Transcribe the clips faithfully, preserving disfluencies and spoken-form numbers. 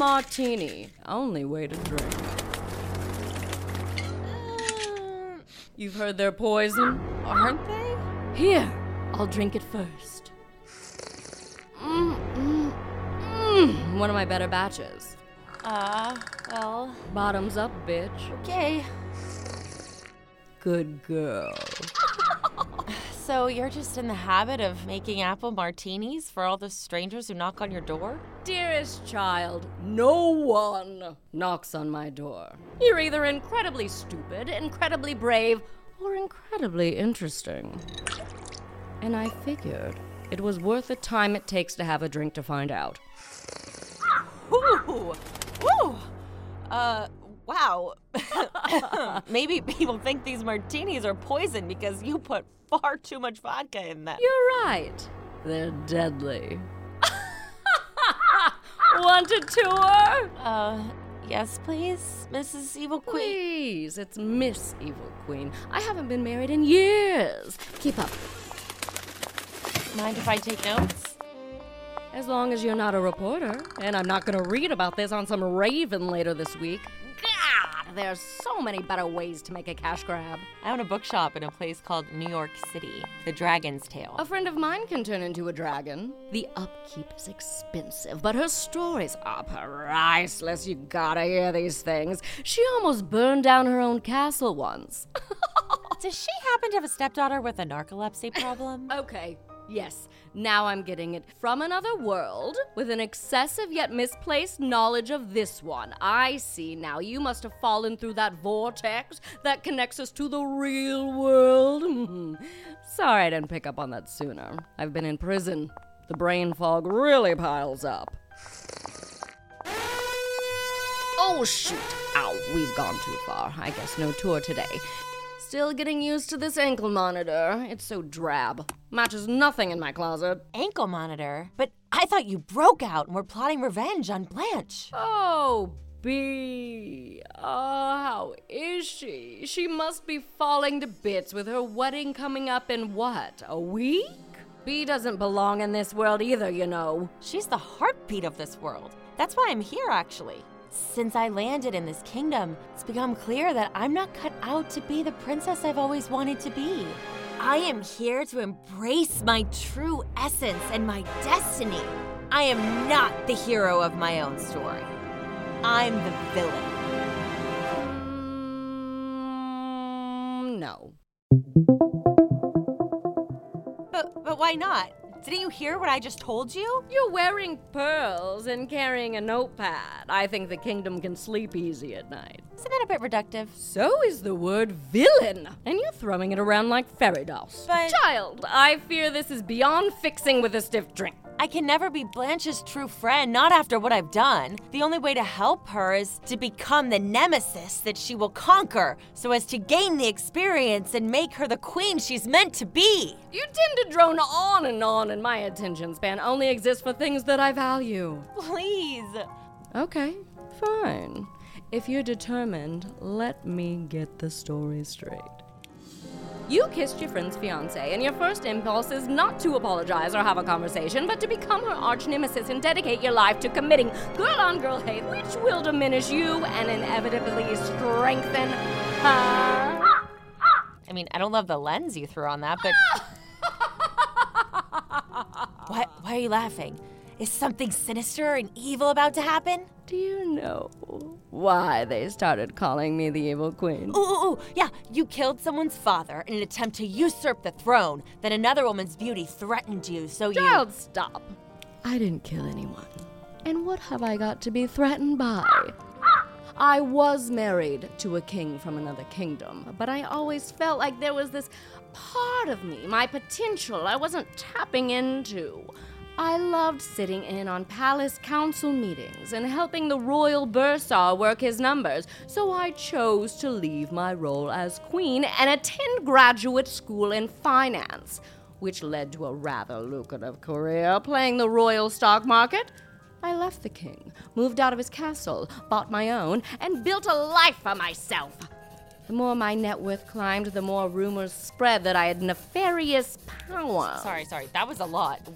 martini. Only way to drink. Uh, You've heard they're poison? aren't they? Here, I'll drink it first. Mm, mm, mm. One of my better batches. Uh, well, Bottoms up, bitch. okay. Good girl. So you're just in the habit of making apple martinis for all the strangers who knock on your door? Dearest child, no one knocks on my door. You're either incredibly stupid, incredibly brave, or incredibly interesting. And I figured it was worth the time it takes to have a drink to find out. Ooh! Ooh! Uh, wow. Maybe people think these martinis are poison because you put far too much vodka in them. You're right. They're deadly. Want a tour? Uh, yes, please, Missus Evil Queen. Please, it's Miss Evil Queen. I haven't been married in years. Keep up. Mind if I take notes? As long as you're not a reporter, and I'm not gonna read about this on some raven later this week. God, there's so many better ways to make a cash grab. I own a bookshop in a place called New York City, The Dragon's Tale. A friend of mine can turn into a dragon. The upkeep is expensive, but her stories are priceless. You gotta hear these things. She almost burned down her own castle once. Does she happen to have a stepdaughter with a narcolepsy problem? Okay, yes. Now I'm getting it. From another world, with an excessive yet misplaced knowledge of this one. I see now. You must have fallen through that vortex that connects us to the real world. Sorry I didn't pick up on that sooner. I've been in prison. The brain fog really piles up. Oh, shoot. Ow, we've gone too far. I guess no tour today. Still getting used to this ankle monitor. It's so drab. Matches nothing in my closet. Ankle monitor? But I thought you broke out and were plotting revenge on Blanche. Oh, B. Oh, how is she? She must be falling to bits with her wedding coming up in what, a week? B doesn't belong in this world either, you know. She's the heartbeat of this world. That's why I'm here, actually. Since I landed in this kingdom, it's become clear that I'm not cut out to be the princess I've always wanted to be. I am here to embrace my true essence and my destiny. I am not the hero of my own story. I'm the villain. Mm, no. But, but why not? Didn't you hear what I just told you? You're wearing pearls and carrying a notepad. I think the kingdom can sleep easy at night. Isn't that a bit reductive? So is the word villain. And you're throwing it around like fairy dolls. But- Child, I fear this is beyond fixing with a stiff drink. I can never be Blanche's true friend, not after what I've done. The only way to help her is to become the nemesis that she will conquer, so as to gain the experience and make her the queen she's meant to be. You tend to drone on and on, and my attention span only exists for things that I value. Please. Okay, fine. If you're determined, let me get the story straight. You kissed your friend's fiancé, and your first impulse is not to apologize or have a conversation, but to become her arch nemesis and dedicate your life to committing girl-on-girl hate, which will diminish you and inevitably strengthen her. I mean, I don't love the lens you threw on that, but... why, why are you laughing? Is something sinister and evil about to happen? Do you know why they started calling me the Evil Queen? Ooh, ooh, ooh, yeah, you killed someone's father in an attempt to usurp the throne. Then another woman's beauty threatened you, so you... Child, stop. I didn't kill anyone. And what have I got to be threatened by? I was married to a king from another kingdom, but I always felt like there was this part of me, my potential, I wasn't tapping into. I loved sitting in on palace council meetings and helping the royal bursar work his numbers, so I chose to leave my role as queen and attend graduate school in finance, which led to a rather lucrative career playing the royal stock market. I left the king, moved out of his castle, bought my own, and built a life for myself. The more my net worth climbed, the more rumors spread that I had nefarious power. Sorry, sorry, that was a lot. What,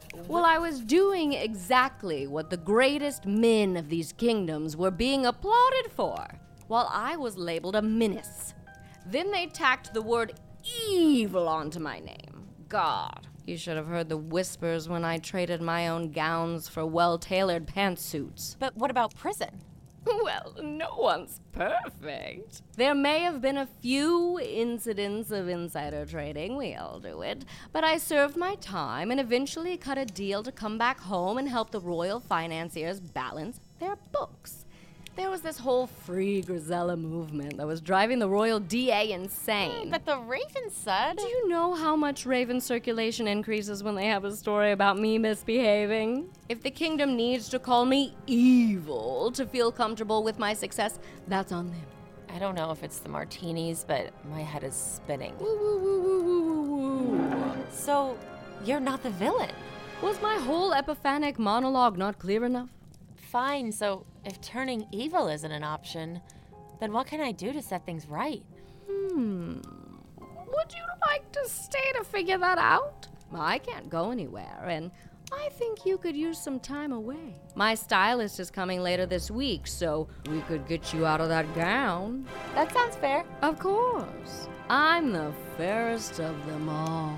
Well, I was doing exactly what the greatest men of these kingdoms were being applauded for, while I was labeled a menace. Then they tacked the word evil onto my name. God, you should have heard the whispers when I traded my own gowns for well-tailored pantsuits. But what about prison? Well, no one's perfect. There may have been a few incidents of insider trading, we all do it, but I served my time and eventually cut a deal to come back home and help the royal financiers balance their books. There was this whole Free Grisella movement that was driving the royal D A insane. But the Raven said... Do you know how much Raven circulation increases when they have a story about me misbehaving? If the kingdom needs to call me evil to feel comfortable with my success, that's on them. I don't know if it's the martinis, but my head is spinning. Woo, woo, woo, woo, woo, woo, woo. So, you're not the villain? Was my whole epiphanic monologue not clear enough? Fine, so if turning evil isn't an option, then what can I do to set things right? Hmm. Would you like to stay to figure that out? I can't go anywhere, and I think you could use some time away. My stylist is coming later this week, so we could get you out of that gown. That sounds fair. Of course. I'm the fairest of them all.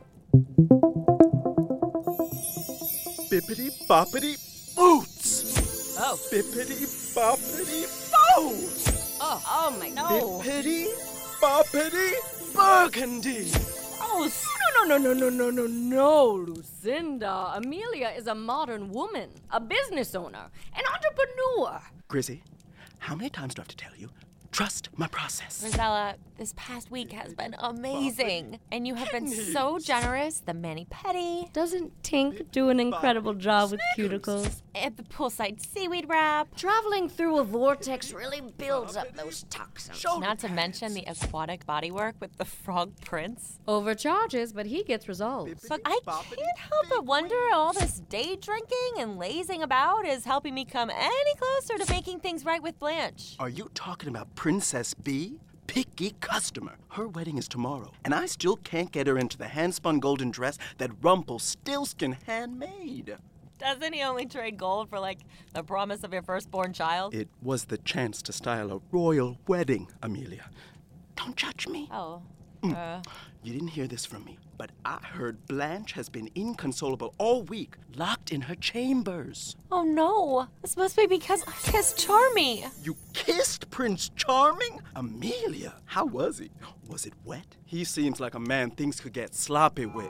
Bippity boppity boots! Oh. Bippity boppity boots! Oh, oh my no. Bippity boppity burgundy! Oh, No, no, no, no, no, no, no, Lucinda. Amelia is a modern woman, a business owner, an entrepreneur. Grizzy, how many times do I have to tell you? Trust my process. Rosella, this past week has been amazing. And you have been so generous. The mani-pedi, Doesn't Tink do an incredible job with cuticles? and the poolside seaweed wrap. Traveling through a vortex really builds up those toxins. Not to mention the aquatic bodywork with the frog prince. Overcharges, but he gets results. But I can't help but wonder all this day drinking and lazing about is helping me come any closer to making things right with Blanche. Are you talking about Princess Bee? Picky customer. Her wedding is tomorrow, and I still can't get her into the hand-spun golden dress that Rumpelstiltskin handmade. Doesn't he only trade gold for, like, the promise of your firstborn child? It was the chance to style a royal wedding, Amelia. Don't judge me. Oh. Uh, You didn't hear this from me, but I heard Blanche has been inconsolable all week, locked in her chambers. oh no. This must be because I kissed Charmy. You kissed Prince Charming? Amelia, how was he? Was it wet? He seems like a man things could get sloppy with.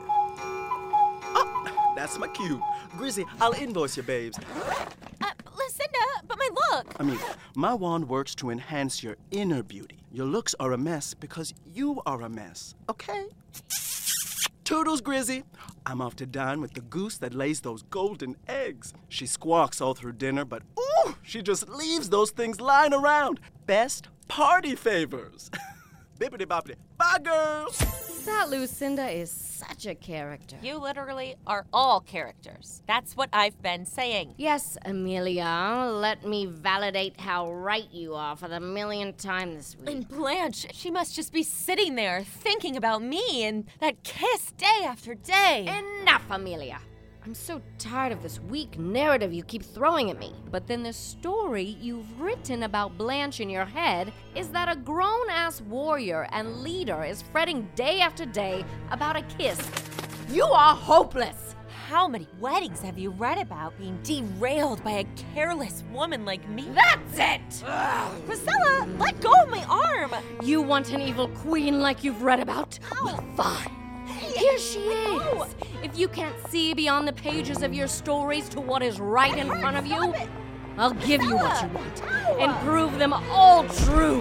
Oh, that's my cue. Grizzy, I'll invoice you, babes. Uh, Lucinda, but my look. Amelia, my wand works to enhance your inner beauty. Your looks are a mess because you are a mess, okay? Toodles, Grizzy. I'm off to dine with the goose that lays those golden eggs. She squawks all through dinner, but ooh, she just leaves those things lying around. Best party favors. Bippity boppity. Bye, girls. That Lucinda is such a character. You literally are all characters. That's what I've been saying. Yes, Amelia, let me validate how right you are for the millionth time this week. And Blanche, she must just be sitting there thinking about me and that kiss day after day. Enough, Amelia. I'm so tired of this weak narrative you keep throwing at me. But then the story you've written about Blanche in your head is that a grown-ass warrior and leader is fretting day after day about a kiss. You are hopeless. How many weddings have you read about being derailed by a careless woman like me? That's it! Priscilla, let go of my arm! You want an evil queen like you've read about? Well, fine. Here she is. If you can't see beyond the pages of your stories to what is right in front of you, I'll give you what you want and prove them all true.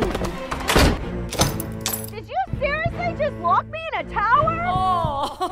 Did you seriously just lock me in a tower? Oh.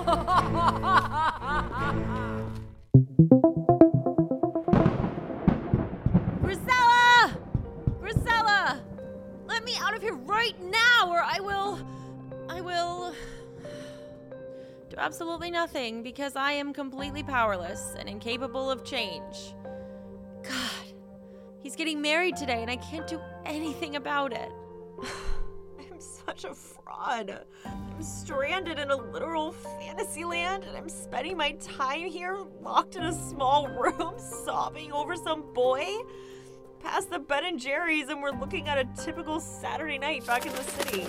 Priscilla! Priscilla! Let me out of here right now or I will... I will... do absolutely nothing because I am completely powerless and incapable of change. God, he's getting married today and I can't do anything about it. I'm such a fraud. I'm stranded in a literal fantasy land, and I'm spending my time here locked in a small room sobbing over some boy. Past the Ben and Jerry's, and we're looking at a typical Saturday night back in the city.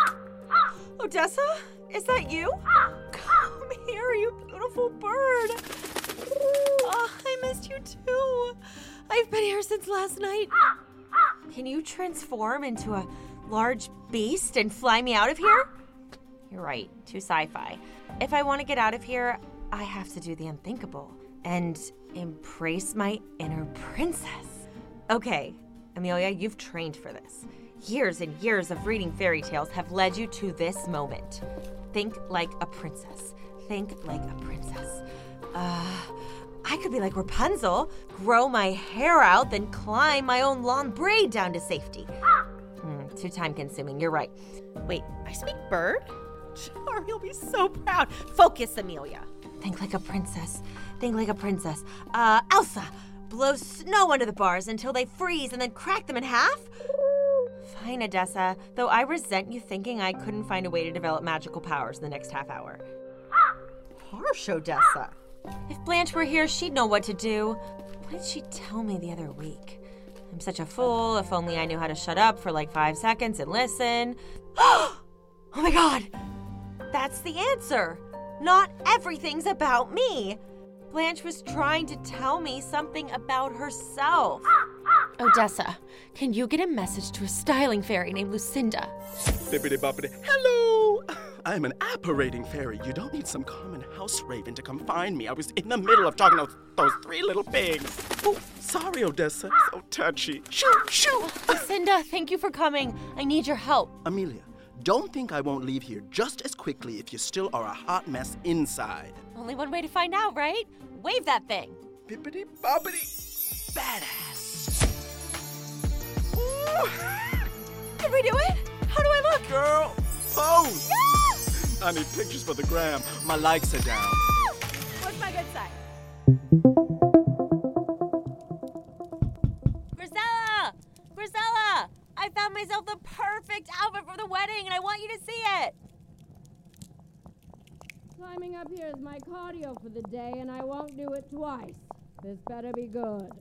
Odessa? Is that you? Come here, you beautiful bird. Oh, I missed you too. I've been here since last night. Can you transform into a large beast and fly me out of here? You're right, too sci-fi. If I want to get out of here, I have to do the unthinkable and embrace my inner princess. Okay, Amelia, you've trained for this. Years and years of reading fairy tales have led you to this moment. Think like a princess. Think like a princess. Uh, I could be like Rapunzel, grow my hair out, then climb my own long braid down to safety. Hmm, too time-consuming, you're right. Wait, I speak bird? Sure, you'll be so proud. Focus, Amelia. Think like a princess. Think like a princess. Uh, Elsa, blow snow under the bars until they freeze and then crack them in half? Fine, Odessa, though I resent you thinking I couldn't find a way to develop magical powers in the next half hour. Harsh, Odessa. If Blanche were here, she'd know what to do. What did she tell me the other week? I'm such a fool. If only I knew how to shut up for like five seconds and listen. Oh my God! That's the answer. Not everything's about me. Blanche was trying to tell me something about herself. Odessa, can you get a message to a styling fairy named Lucinda? Bippity boppity. Hello! I am an apparating fairy. You don't need some common house raven to come find me. I was in the middle of talking to those, those three little pigs. Oh, sorry, Odessa. So touchy. Shoo, shoo! Lucinda, thank you for coming. I need your help. Amelia, don't think I won't leave here just as quickly if you still are a hot mess inside. Only one way to find out, right? Wave that thing. Bippity boppity. Badass. Did we do it? How do I look? Girl, pose! No! I need pictures for the gram. My likes are down. No! What's my good side? Grisella! Grisella! I found myself the perfect outfit for the wedding, and I want you to see it. Climbing up here is my cardio for the day, and I won't do it twice. This better be good.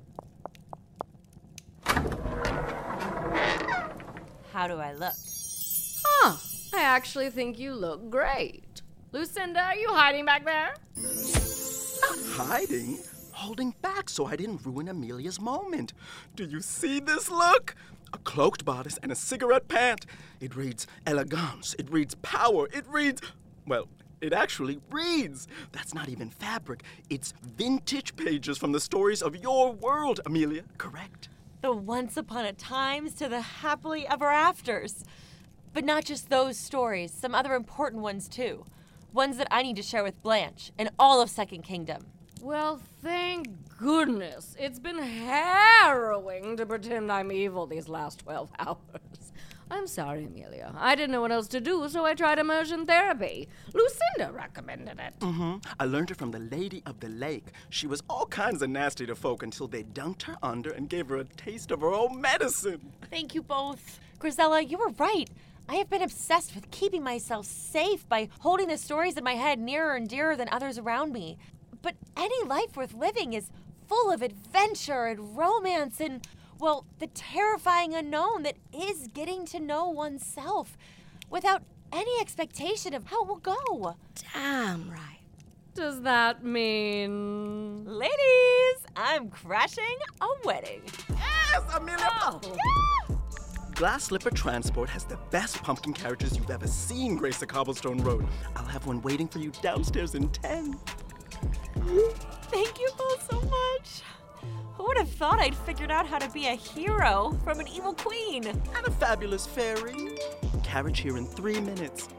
How do I look? Huh. I actually think you look great. Lucinda, are you hiding back there? Not hiding. Holding back so I didn't ruin Amelia's moment. Do you see this look? A cloaked bodice and a cigarette pant. It reads elegance. It reads power. It reads... Well, it actually reads. That's not even fabric. It's vintage pages from the stories of your world, Amelia. Correct? The once upon a times to the happily ever afters. But not just those stories, some other important ones too. Ones that I need to share with Blanche and all of Second Kingdom. Well, thank goodness. It's been harrowing to pretend I'm evil these last twelve hours. I'm sorry, Amelia. I didn't know what else to do, so I tried immersion therapy. Lucinda recommended it. Mm-hmm. I learned it from the Lady of the Lake. She was all kinds of nasty to folk until they dunked her under and gave her a taste of her own medicine. Thank you both. Grisella, you were right. I have been obsessed with keeping myself safe by holding the stories in my head nearer and dearer than others around me. But any life worth living is full of adventure and romance and, well, the terrifying unknown that is getting to know oneself without any expectation of how it will go. Damn right. Does that mean... Ladies, I'm crashing a wedding. Yes, Amelia! Oh. Yeah! Glass Slipper Transport has the best pumpkin carriages you've ever seen grace the cobblestone road. I'll have one waiting for you downstairs in ten. Thank you both so much. Who would have thought I'd figured out how to be a hero from an evil queen? And a fabulous fairy. Carriage here in three minutes.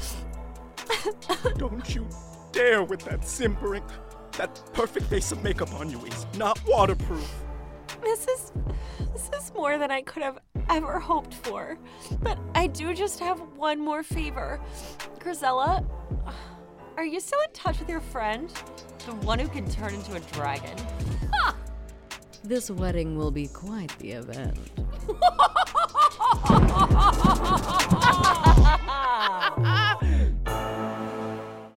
Don't you dare with that simpering. That perfect face of makeup on you is not waterproof. This is, this is more than I could have ever hoped for. But I do just have one more favor. Grisella, are you still in touch with your friend? The one who can turn into a dragon? Ha! This wedding will be quite the event.